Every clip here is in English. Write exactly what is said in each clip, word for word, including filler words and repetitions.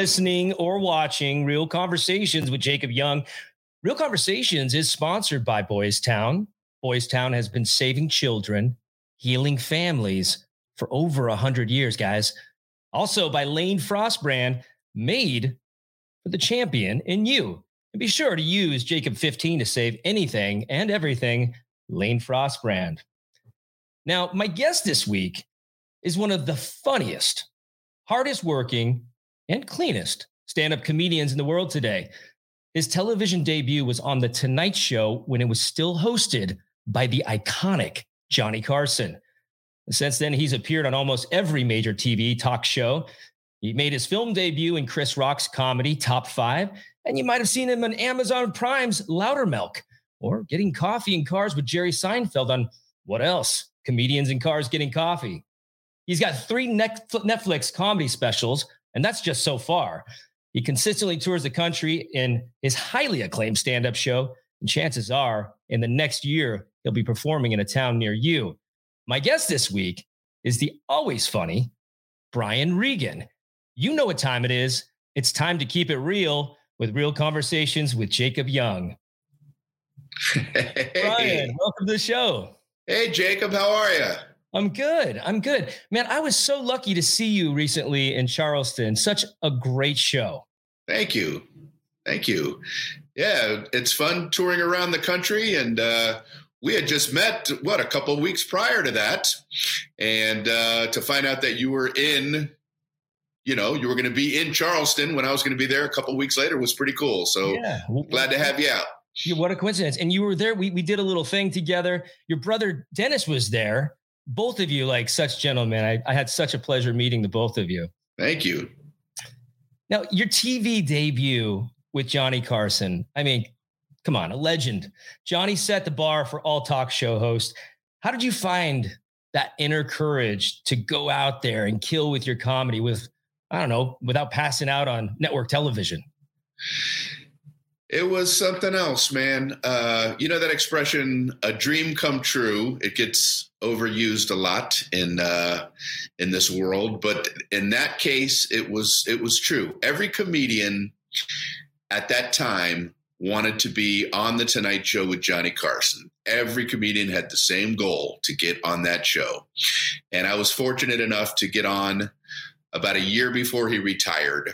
listening or watching Real Conversations with Jacob Young. Real Conversations is sponsored by Boys Town. Boys Town has been saving children, healing families for over one hundred years, guys. Also by Lane Frost brand, made for the champion in you. And be sure to use Jacob fifteen to save anything and everything Lane Frost brand. Now, my guest this week is one of the funniest, hardest working, and cleanest stand-up comedians in the world today. His television debut was on The Tonight Show when it was still hosted by the iconic Johnny Carson. Since then, he's appeared on almost every major T V talk show. He made his film debut in Chris Rock's comedy Top Five, and you might have seen him on Amazon Prime's Loudermilk, or getting coffee in cars with Jerry Seinfeld on What Else? Comedians in Cars Getting Coffee. He's got three Netflix comedy specials, and that's just so far. He consistently tours the country in his highly acclaimed stand-up show, and chances are, in the next year, he'll be performing in a town near you. My guest this week is the always funny Brian Regan. You know what time it is. It's time to keep it real with Real Conversations with Jacob Young. Hey. Brian, welcome to the show. Hey, Jacob, how are you? I'm good. I'm good. Man, I was so lucky to see you recently in Charleston. Such a great show. Thank you. Thank you. Yeah, it's fun touring around the country, and uh, we had just met, what, a couple of weeks prior to that, and uh, to find out that you were in, you know, you were going to be in Charleston when I was going to be there a couple of weeks later was pretty cool. So yeah. Glad to have you out. Yeah, what a coincidence. And you were there. We we did a little thing together. Your brother Dennis was there. Both of you, like such gentlemen. I, I had such a pleasure meeting the both of you. Thank you. Now, your T V debut with Johnny Carson. I mean, come on, a legend. Johnny set the bar for all talk show hosts. How did you find that inner courage to go out there and kill with your comedy with, I don't know, without passing out on network television? It was something else, man. Uh, you know that expression, a dream come true. It gets overused a lot in uh, in this world, but in that case, it was it was true. Every comedian at that time wanted to be on the Tonight Show with Johnny Carson. Every comedian had the same goal, to get on that show, and I was fortunate enough to get on about a year before he retired.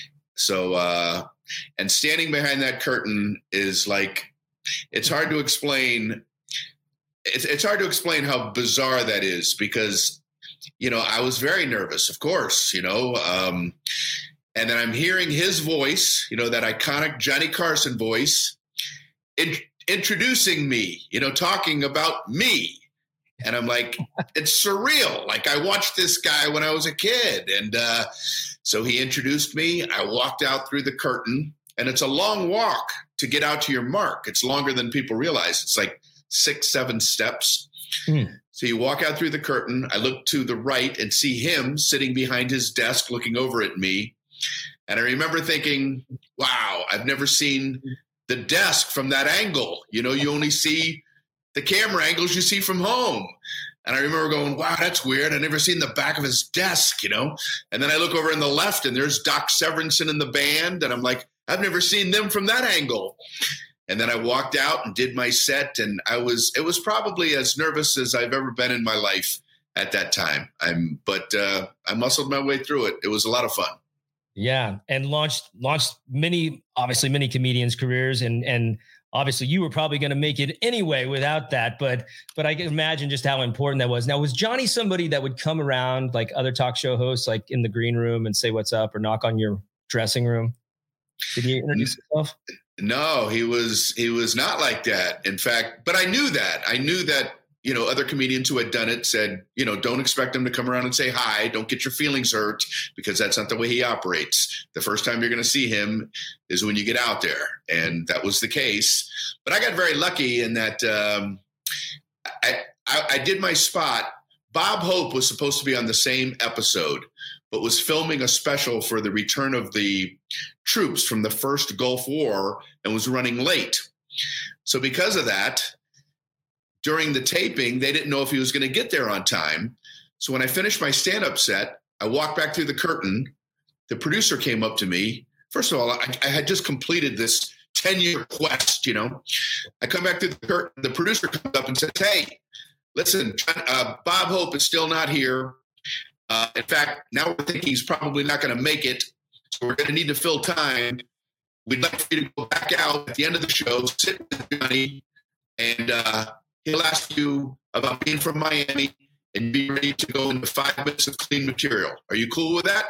So. Uh, And standing behind that curtain is like, it's hard to explain. It's, it's hard to explain how bizarre that is because, you know, I was very nervous, of course, you know, um, and then I'm hearing his voice, you know, that iconic Johnny Carson voice in, introducing me, you know, talking about me. And I'm like, it's surreal. Like I watched this guy when I was a kid. And uh, so he introduced me. I walked out through the curtain, and it's a long walk to get out to your mark. It's longer than people realize. It's like six, seven steps. Mm. So you walk out through the curtain. I look to the right and see him sitting behind his desk looking over at me. And I remember thinking, wow, I've never seen the desk from that angle. You know, you only see the camera angles you see from home. And I remember going, wow, that's weird. I've never seen the back of his desk, you know? And then I look over on the left and there's Doc Severinsen in the band. And I'm like, I've never seen them from that angle. And then I walked out and did my set. And I was, it was probably as nervous as I've ever been in my life at that time. I'm, but uh, I muscled my way through it. It was a lot of fun. Yeah. And launched, launched many, obviously many comedians' careers, and, and, obviously, you were probably going to make it anyway without that, but but I can imagine just how important that was. Now, was Johnny somebody that would come around like other talk show hosts, like in the green room and say what's up or knock on your dressing room? Did he introduce himself? No, he was he was not like that. In fact, but I knew that. I knew that, you know, other comedians who had done it said, you know, don't expect him to come around and say hi. Don't get your feelings hurt, because that's not the way he operates. The first time you're going to see him is when you get out there. And that was the case. But I got very lucky in that um, I, I, I did my spot. Bob Hope was supposed to be on the same episode, but was filming a special for the return of the troops from the first Gulf War and was running late. So because of that, during the taping, they didn't know if he was going to get there on time. So when I finished my stand-up set, I walked back through the curtain, the producer came up to me. First of all, I, I had just completed this ten-year quest, you know. I come back to the curtain. The producer comes up and says, hey, listen, uh, Bob Hope is still not here. Uh, in fact, now we're thinking he's probably not going to make it. So we're going to need to fill time. We'd like for you to go back out at the end of the show, sit with Johnny, and uh, he'll ask you about being from Miami and be ready to go into five minutes of clean material. Are you cool with that?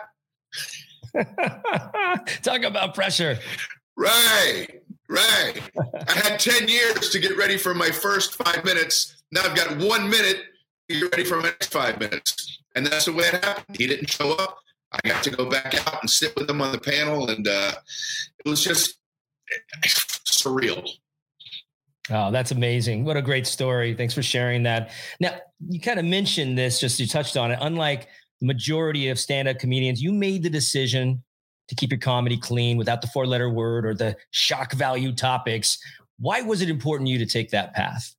Talk about pressure. Right, right. I had ten years to get ready for my first five minutes. Now I've got one minute to get ready for my next five minutes. And that's the way it happened. He didn't show up. I got to go back out and sit with him on the panel. And uh, it was just surreal. Oh, that's amazing. What a great story. Thanks for sharing that. Now, you kind of mentioned this, just you touched on it. Unlike the majority of stand-up comedians, you made the decision to keep your comedy clean without the four-letter word or the shock value topics. Why was it important to you to take that path?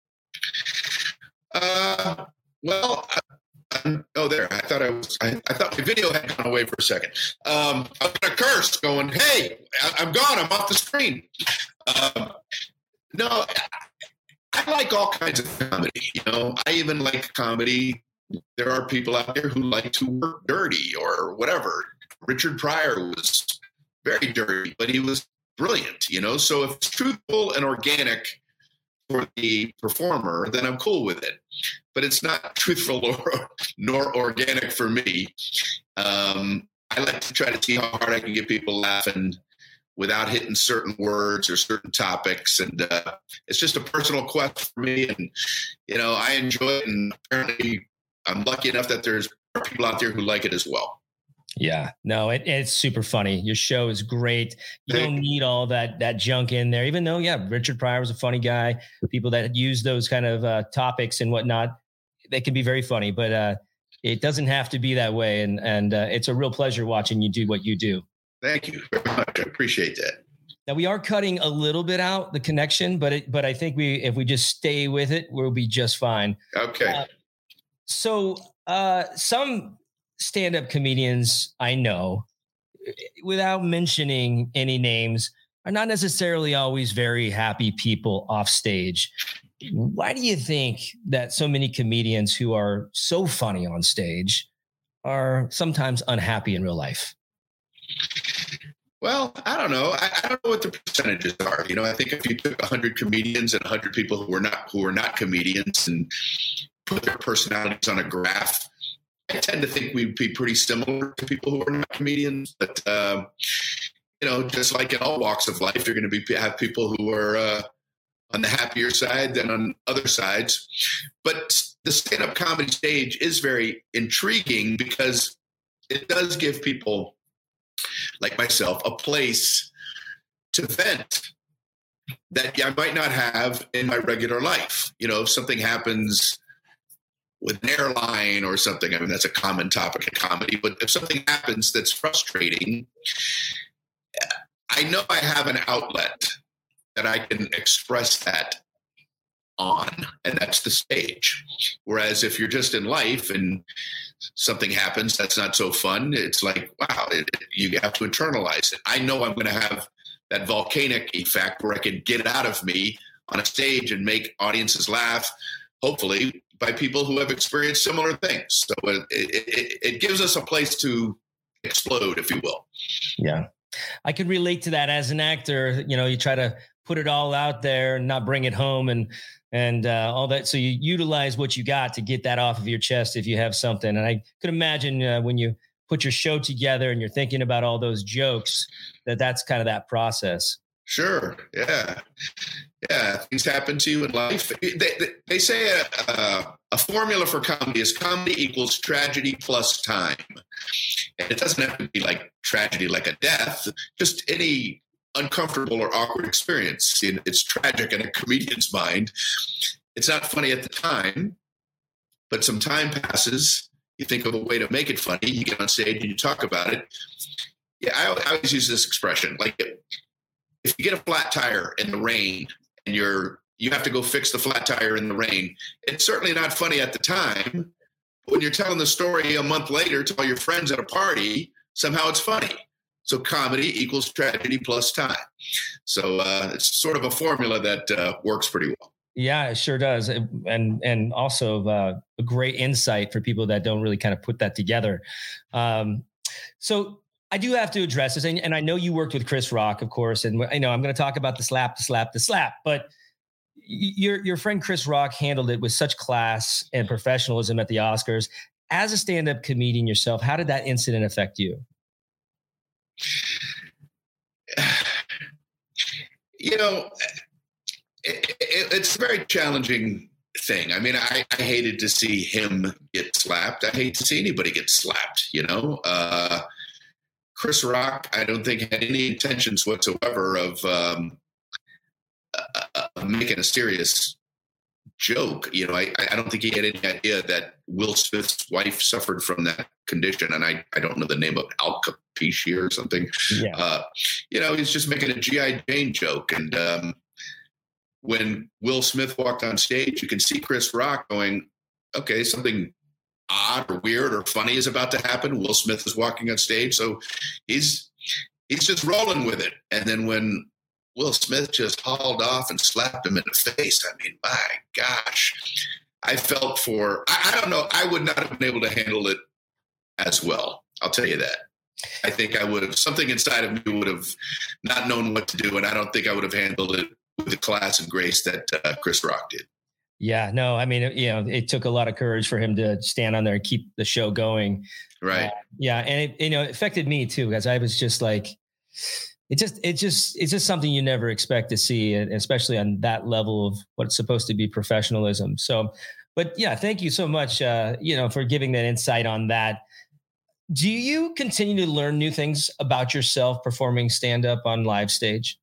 Uh, well, I, oh, there. I thought I was. I, I thought my video had gone away for a second. Um, I was gonna curse, going, "Hey, I, I'm gone. I'm off the screen." Um, no, I, I like all kinds of comedy. You know, I even like comedy. There are people out there who like to work dirty or whatever. Richard Pryor was very dirty, but he was brilliant, you know? So if it's truthful and organic for the performer, then I'm cool with it. But it's not truthful or, nor organic for me. Um, I like to try to see how hard I can get people laughing without hitting certain words or certain topics. And uh, it's just a personal quest for me. And, you know, I enjoy it. And apparently I'm lucky enough that there's people out there who like it as well. Yeah, no, it, it's super funny. Your show is great. You don't need all that that junk in there, even though, yeah, Richard Pryor was a funny guy. People that use those kind of uh, topics and whatnot, they can be very funny, but uh, it doesn't have to be that way. And and uh, it's a real pleasure watching you do what you do. Thank you very much. I appreciate that. Now, we are cutting a little bit out the connection, but it, but I think we if we just stay with it, we'll be just fine. Okay. Uh, so uh, some stand-up comedians I know, without mentioning any names, are not necessarily always very happy people off stage. Why do you think that so many comedians who are so funny on stage are sometimes unhappy in real life? Well, I don't know. I, I don't know what the percentages are. You know, I think if you took one hundred comedians and one hundred people who were not who were not comedians and put their personalities on a graph, I tend to think we'd be pretty similar to people who are not comedians. But, uh, you know, just like in all walks of life, you're going to be have people who are uh, on the happier side than on other sides. But the stand-up comedy stage is very intriguing because it does give people like myself a place to vent that I might not have in my regular life. You know, if something happens with an airline or something, I mean, that's a common topic in comedy, but if something happens that's frustrating, I know I have an outlet that I can express that on, and that's the stage. Whereas if you're just in life and something happens that's not so fun, it's like, wow, it, you have to internalize it. I know I'm going to have that volcanic effect where I can get it out of me on a stage and make audiences laugh, hopefully by people who have experienced similar things. So it, it, it gives us a place to explode, if you will. Yeah. I could relate to that as an actor. You know, you try to put it all out there and not bring it home and, and uh, all that. So you utilize what you got to get that off of your chest if you have something. And I could imagine uh, when you put your show together and you're thinking about all those jokes, that that's kind of that process. Sure. Yeah. Yeah. Things happen to you in life. They, they, they say a, a, a formula for comedy is comedy equals tragedy plus time. And it doesn't have to be like tragedy, like a death, just any uncomfortable or awkward experience. It's tragic in a comedian's mind. It's not funny at the time, but some time passes. You think of a way to make it funny. You get on stage and you talk about it. Yeah. I, I always use this expression, like, if you get a flat tire in the rain and you're you have to go fix the flat tire in the rain, it's certainly not funny at the time. When you're telling the story a month later to all your friends at a party somehow it's funny. So comedy equals tragedy plus time. So uh, it's sort of a formula that uh, works pretty well. Yeah, it sure does. And and also uh, a great insight for people that don't really kind of put that together. Um, so I do have to address this. And, and I know you worked with Chris Rock, of course. And I know I'm going to talk about the slap, the slap, the slap. But your, your friend Chris Rock handled it with such class and professionalism at the Oscars. As a stand-up comedian yourself, how did that incident affect you? You know, it, it, it's a very challenging thing. I mean, I, I hated to see him get slapped. I hate to see anybody get slapped, you know. Uh, Chris Rock, I don't think had any intentions whatsoever of um, uh, making a serious joke. You know, I, I don't think he had any idea that Will Smith's wife suffered from that condition. And I, I don't know the name of alopecia or something. Yeah. Uh, you know, he's just making a G I Jane joke. And um, when Will Smith walked on stage, you can see Chris Rock going, okay, something odd or weird or funny is about to happen. Will Smith is walking on stage. So he's, he's just rolling with it. And then when Will Smith just hauled off and slapped him in the face, I mean, my gosh, I felt for, I, I don't know, I would not have been able to handle it as well. I'll tell you that. I think I would have, something inside of me would have not known what to do. And I don't think I would have handled it with the class and grace that uh, Chris Rock did. Yeah, no, I mean, you know, it took a lot of courage for him to stand on there and keep the show going. Right. Uh, yeah. And it, you know, it affected me too, because I was just like, it just, it just, it's just something you never expect to see, especially on that level of what's supposed to be professionalism. So, but yeah, thank you so much, uh, you know, for giving that insight on that. Do you continue to learn new things about yourself performing stand-up on live stage?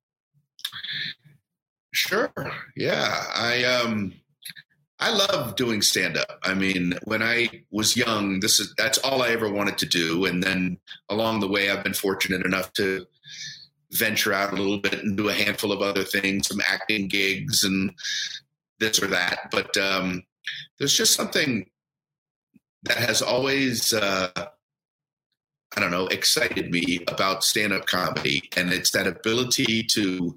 Sure. Yeah. I, um, I love doing stand-up. I mean, when I was young, this is, that's all I ever wanted to do. And then along the way, I've been fortunate enough to venture out a little bit and do a handful of other things, some acting gigs and this or that. But um, there's just something that has always, uh, I don't know, excited me about stand-up comedy. And it's that ability to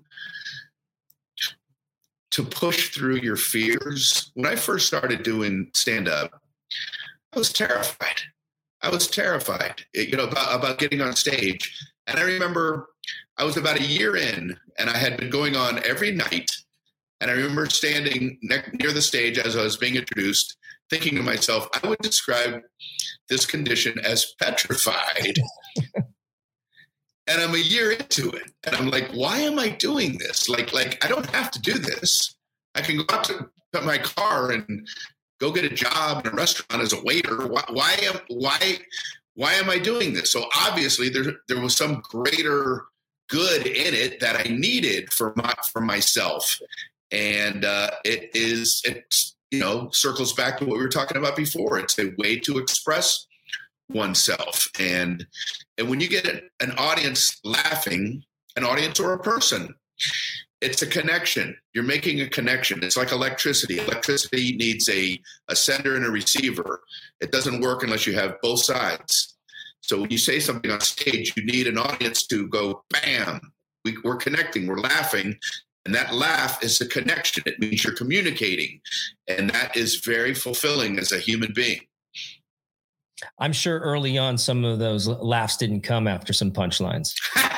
to push through your fears. When I first started doing stand-up, I was terrified. I was terrified, you know, about, about getting on stage. And I remember I was about a year in and I had been going on every night. And I remember standing ne- near the stage as I was being introduced, thinking to myself, I would describe this condition as petrified. And I'm a year into it. And I'm like, why am I doing this? Like, like I don't have to do this. I can go out to, to my car and go get a job in a restaurant as a waiter. Why, why am why why am I doing this? So obviously there there was some greater good in it that I needed for my for myself. And uh, it is it's you know circles back to what we were talking about before. It's a way to express oneself. And and when you get an audience laughing, an audience or a person, it's a connection. You're making a connection. It's like electricity. Electricity needs a, a sender and a receiver. It doesn't work unless you have both sides. So when you say something on stage, you need an audience to go, bam, we, we're connecting, we're laughing. And that laugh is a connection. It means you're communicating. And that is very fulfilling as a human being. I'm sure early on, some of those laughs didn't come after some punchlines.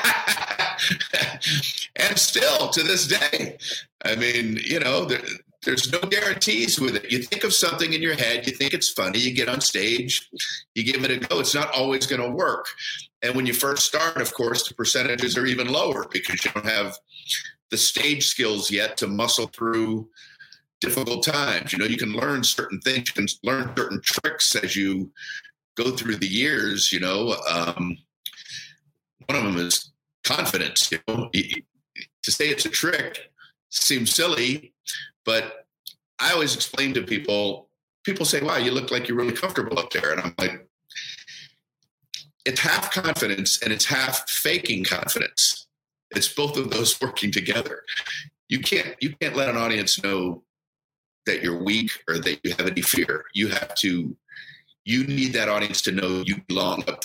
And still to this day, I mean, you know, there, there's no guarantees with it. You think of something in your head, you think it's funny, you get on stage, you give it a go. It's not always going to work. And when you first start, of course, the percentages are even lower because you don't have the stage skills yet to muscle through difficult times. You know, you can learn certain things, you can learn certain tricks as you go through the years, you know. Um, one of them is confidence. You know, to say it's a trick seems silly, but I always explain to people, people say, wow, you look like you're really comfortable up there. And I'm like, it's half confidence and it's half faking confidence. It's both of those working together. You can't, you can't let an audience know that you're weak or that you have any fear. You have to, you need that audience to know you belong up there.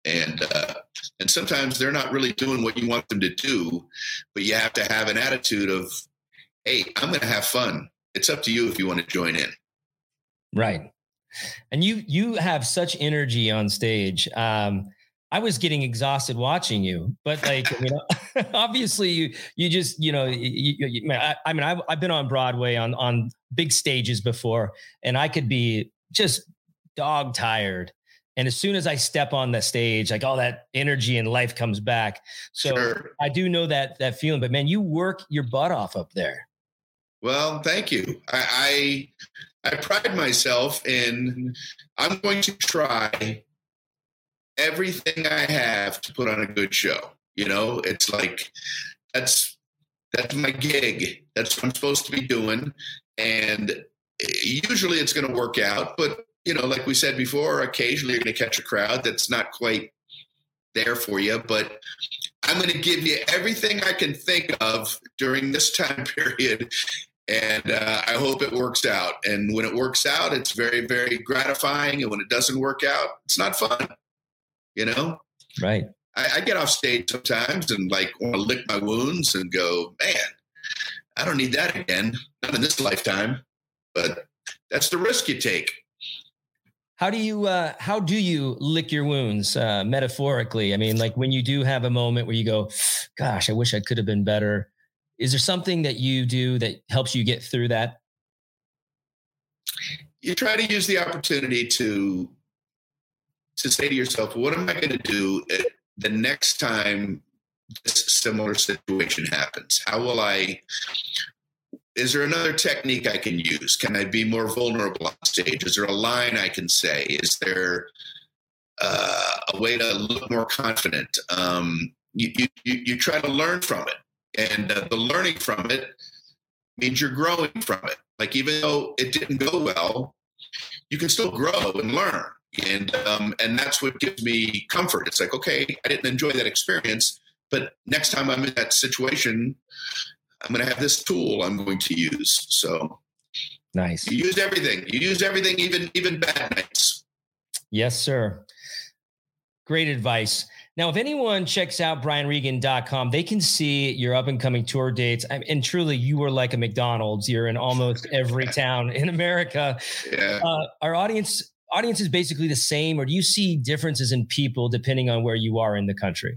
And, uh, and sometimes they're not really doing what you want them to do, but you have to have an attitude of, hey, I'm going to have fun. It's up to you if you want to join in. Right. And you, you have such energy on stage. Um, I was getting exhausted watching you, but like, you know, obviously you, you just, you know, you, you, I, I mean, I've, I've been on Broadway on, on big stages before, and I could be just dog tired. And as soon as I step on the stage, like all that energy and life comes back. So sure. I do know that, that feeling, but man, you work your butt off up there. Well, thank you. I, I, I pride myself in, I'm going to try everything I have to put on a good show. You know, it's like, that's, that's my gig. That's what I'm supposed to be doing. And usually it's going to work out, but you know, like we said before, occasionally you're going to catch a crowd that's not quite there for you, but I'm going to give you everything I can think of during this time period. And uh, I hope it works out. And when it works out, it's very, very gratifying. And when it doesn't work out, it's not fun. You know, right. I, I get off stage sometimes and like want to lick my wounds and go, man, I don't need that again. Not in this lifetime, but that's the risk you take. How do you, uh, how do you lick your wounds, uh, metaphorically? I mean, like when you do have a moment where you go, gosh, I wish I could have been better. Is there something that you do that helps you get through that? You try to use the opportunity to, to say to yourself, what am I going to do the next time this similar situation happens? How will I, is there another technique I can use? Can I be more vulnerable on stage? Is there a line I can say? Is there uh, a way to look more confident? Um, you, you, you try to learn from it. And uh, the learning from it means you're growing from it. Like, even though it didn't go well, you can still grow and learn. And um, and that's what gives me comfort. It's like, okay, I didn't enjoy that experience, but next time I'm in that situation, I'm going to have this tool I'm going to use. So nice. You use everything. You use everything, even even bad nights. Yes, sir. Great advice. Now, if anyone checks out brian regan dot com, they can see your up and coming tour dates. And truly, you are like a McDonald's. You're in almost every town in America. Yeah. Uh, our audience audience is basically the same, or do you see differences in people depending on where you are in the country?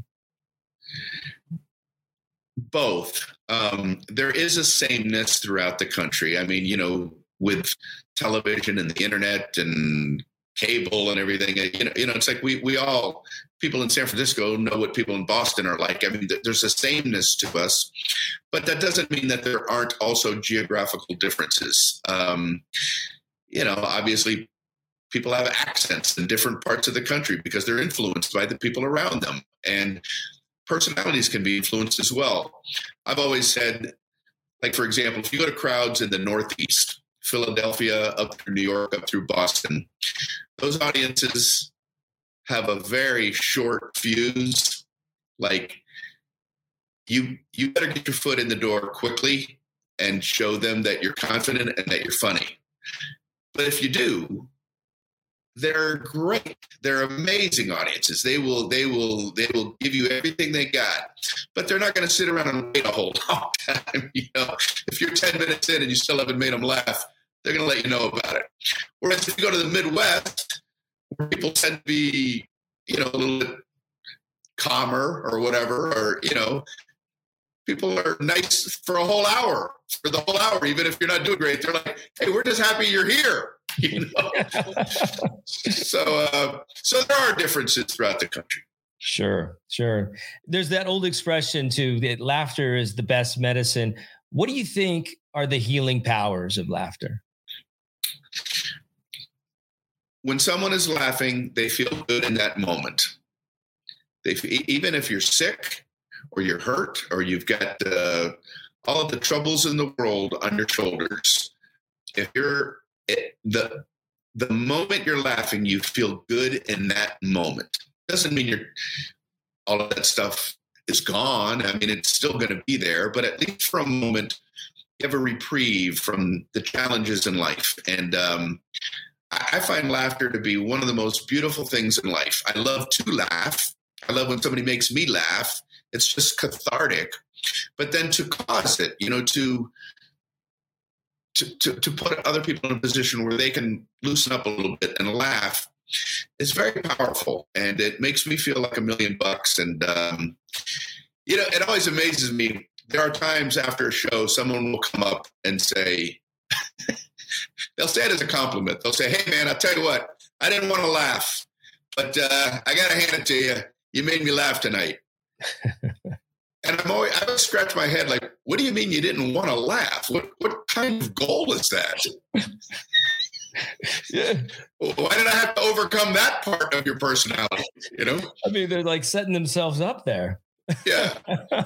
Both. Um, there is a sameness throughout the country. I mean, you know, with television and the internet and cable and everything, you know, you know, it's like we we all, people in San Francisco know what people in Boston are like. I mean, there's a sameness to us, but that doesn't mean that there aren't also geographical differences. Um, you know, obviously, people have accents in different parts of the country because they're influenced by the people around them, and personalities can be influenced as well. I've always said, like, for example, if you go to crowds in the Northeast, Philadelphia, up through New York, up through Boston, those audiences have a very short fuse. Like, you, you better get your foot in the door quickly and show them that you're confident and that you're funny. But if you do, they're great. They're amazing audiences. They will, they will, they will give you everything they got, but they're not going to sit around and wait a whole long time. You know, if you're ten minutes in and you still haven't made them laugh, they're going to let you know about it. Whereas if you go to the Midwest, where people tend to be, you know, a little bit calmer or whatever, or, you know, people are nice for a whole hour, for the whole hour, even if you're not doing great. They're like, hey, we're just happy you're here. You know? so, uh, so there are differences throughout the country. Sure, sure. There's that old expression too, that laughter is the best medicine. What do you think are the healing powers of laughter? When someone is laughing, they feel good in that moment. They, even if you're sick or you're hurt or you've got uh, all of the troubles in the world on your shoulders, if you're It, the the moment you're laughing, you feel good in that moment. Doesn't mean you're all of that stuff is gone. I mean, it's still going to be there, but at least for a moment, you have a reprieve from the challenges in life. And um, I, I find laughter to be one of the most beautiful things in life. I love to laugh. I love when somebody makes me laugh. It's just cathartic. But then to cause it, you know, to to to, to put other people in a position where they can loosen up a little bit and laugh is very powerful, and it makes me feel like a million bucks. And um, you know, it always amazes me. There are times after a show, someone will come up and say, they'll say it as a compliment. They'll say, "Hey, man, I'll tell you what, I didn't want to laugh, but uh, I got to hand it to you. You made me laugh tonight." And I'm always, I always scratch my head like, what do you mean you didn't want to laugh? What what kind of goal is that? Yeah. Why did I have to overcome that part of your personality? You know? I mean, they're like setting themselves up there. Yeah.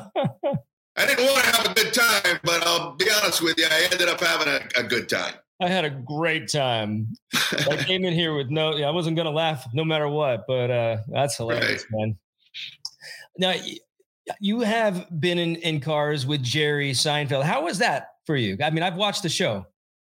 I didn't want to have a good time, but I'll be honest with you, I ended up having a, a good time. I had a great time. I came in here with no, I wasn't going to laugh no matter what, but uh, that's hilarious, right. Man. Now, you have been in, in cars with Jerry Seinfeld. How was that for you? I mean, I've watched the show.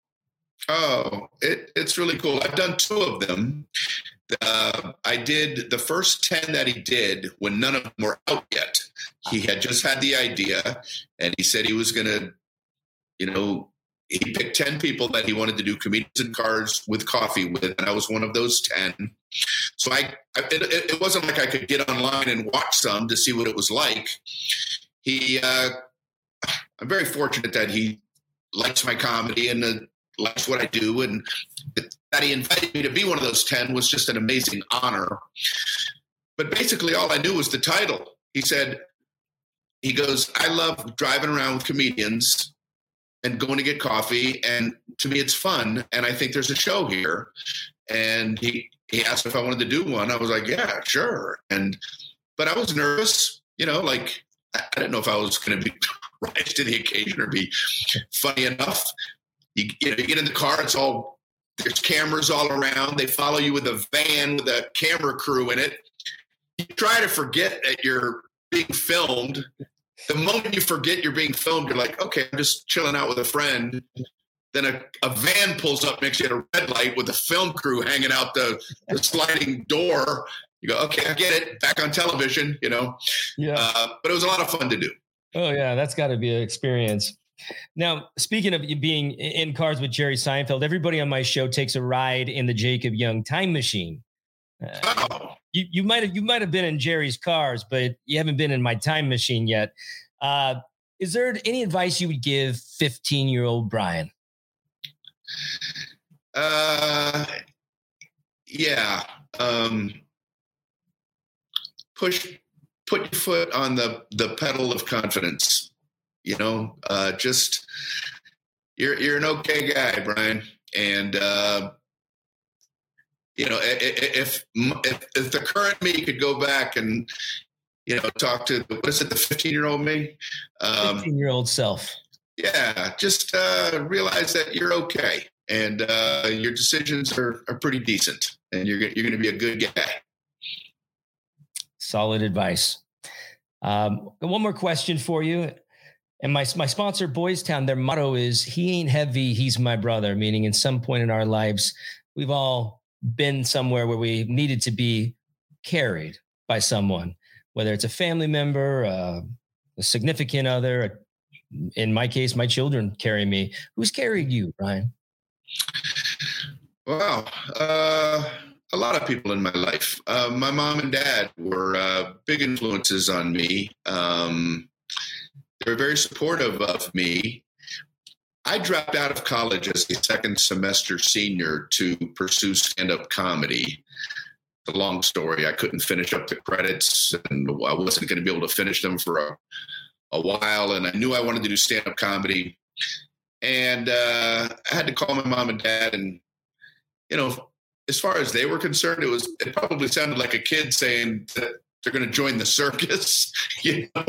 Oh, it, it's really cool. I've done two of them. Uh, I did the first ten that he did when none of them were out yet. He had just had the idea, and he said he was going to, you know, he picked ten people that he wanted to do comedians in cars with coffee with, and I was one of those ten. So I, I it, it wasn't like I could get online and watch some to see what it was like. He, uh, I'm very fortunate that he likes my comedy and uh, likes what I do, and that he invited me to be one of those ten was just an amazing honor. But basically, all I knew was the title. He said, he goes, "I love driving around with comedians and going to get coffee, and to me, it's fun. And I think there's a show here." And he he asked if I wanted to do one. I was like, "Yeah, sure." And but I was nervous, you know, like I didn't know if I was going to be rise to the occasion or be funny enough. You, you know, you get in the car, it's all there's cameras all around. They follow you with a van with a camera crew in it. You try to forget that you're being filmed. The moment you forget you're being filmed, you're like, okay, I'm just chilling out with a friend. Then a, a van pulls up next to you at a red light with a film crew hanging out the, the sliding door. You go, okay, I get it. Back on television, you know. Yeah. Uh, but it was a lot of fun to do. Oh, yeah, that's got to be an experience. Now, speaking of you being in cars with Jerry Seinfeld, everybody on my show takes a ride in the Jacob Young time machine. Uh, oh. You you might have you might have been in Jerry's cars, but you haven't been in my time machine yet. Uh, is there any advice you would give fifteen-year-old Brian? Uh, yeah. Um, push, put your foot on the the pedal of confidence. You know, uh, just you're you're an okay guy, Brian, and uh, you know if, if if the current me could go back and you know talk to what is it the fifteen year old me, um, fifteen year old self, yeah, just uh, realize that you're okay and uh, your decisions are, are pretty decent, and you're you're going to be a good guy. Solid advice. Um, one more question for you. And my my sponsor, Boys Town, their motto is, "He ain't heavy, he's my brother," meaning in some point in our lives, we've all been somewhere where we needed to be carried by someone, whether it's a family member, uh, a significant other. In my case, my children carry me. Who's carried you, Brian? Wow. Uh, a lot of people in my life. Uh, my mom and dad were uh, big influences on me. Um They were very supportive of me. I dropped out of college as a second semester senior to pursue stand-up comedy. It's a long story. I couldn't finish up the credits, and I wasn't going to be able to finish them for a, a while, and I knew I wanted to do stand-up comedy. And uh, I had to call my mom and dad, and, you know, as far as they were concerned, it was it probably sounded like a kid saying that they're going to join the circus, you know.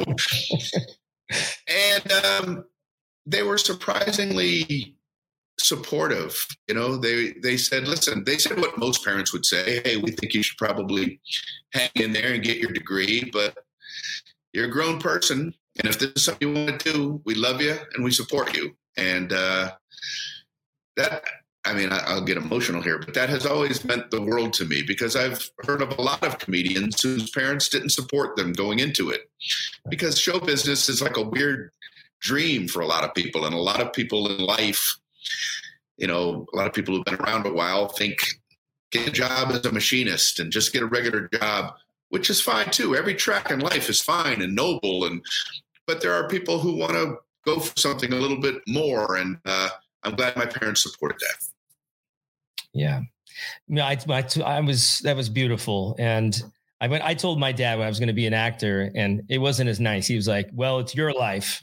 And um, they were surprisingly supportive. You know, they they said, listen, they said what most parents would say. Hey, we think you should probably hang in there and get your degree, but you're a grown person. And if this is something you want to do, we love you and we support you. And uh, that I mean, I, I'll get emotional here, but that has always meant the world to me because I've heard of a lot of comedians whose parents didn't support them going into it because show business is like a weird dream for a lot of people. And a lot of people in life, you know, a lot of people who've been around a while think get a job as a machinist and just get a regular job, which is fine too. Every track in life is fine and noble. And, but there are people who want to go for something a little bit more. And uh, I'm glad my parents supported that. Yeah. Yeah, I, I, I was, that was beautiful. And I went, I told my dad when I was going to be an actor and it wasn't as nice. He was like, well, it's your life.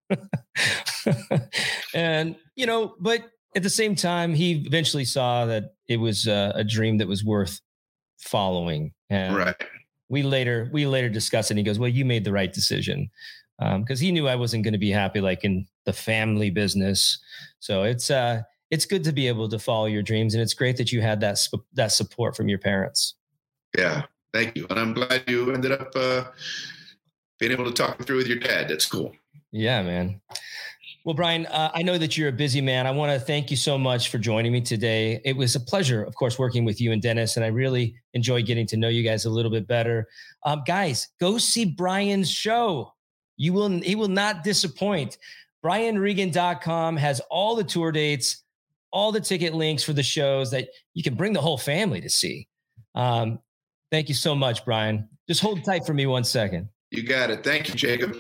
And, you know, but at the same time, he eventually saw that it was a, a dream that was worth following. And right. we later, we later discussed it. And he goes, well, you made the right decision. Um, cause he knew I wasn't going to be happy, like in the family business. So it's, uh, it's good to be able to follow your dreams. And it's great that you had that, sp- that support from your parents. Yeah. Thank you. And I'm glad you ended up uh, being able to talk through with your dad. That's cool. Yeah, man. Well, Brian, uh, I know that you're a busy man. I want to thank you so much for joining me today. It was a pleasure, of course, working with you and Dennis, and I really enjoyed getting to know you guys a little bit better. Um, guys, go see Brian's show. You will, he will not disappoint. Brian Regan dot com has all the tour dates, all the ticket links for the shows that you can bring the whole family to see. Um, thank you so much, Brian. Just hold tight for me one second. You got it. Thank you, Jacob.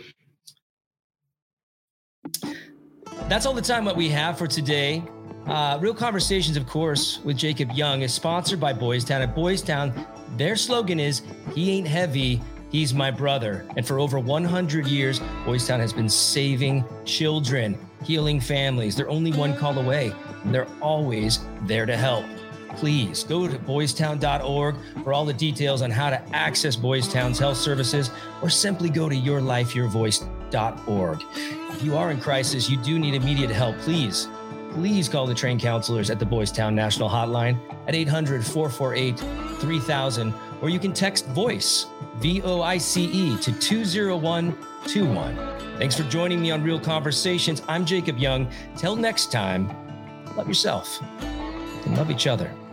That's all the time that we have for today. Uh, Real Conversations, of course, with Jacob Young is sponsored by Boys Town. At Boys Town, their slogan is, he ain't heavy, he's my brother. And for over one hundred years, Boys Town has been saving children, healing families. They're only one call away, and they're always there to help. Please go to boys town dot org for all the details on how to access Boys Town's health services, or simply go to your life your voice dot org. If you are in crisis, you do need immediate help, please, please call the trained counselors at the Boys Town National Hotline at eight hundred, four four eight, three thousand, or you can text VOICE, V O I C E, to two zero one two one. Thanks for joining me on Real Conversations. I'm Jacob Young. Till next time, love yourself and love each other.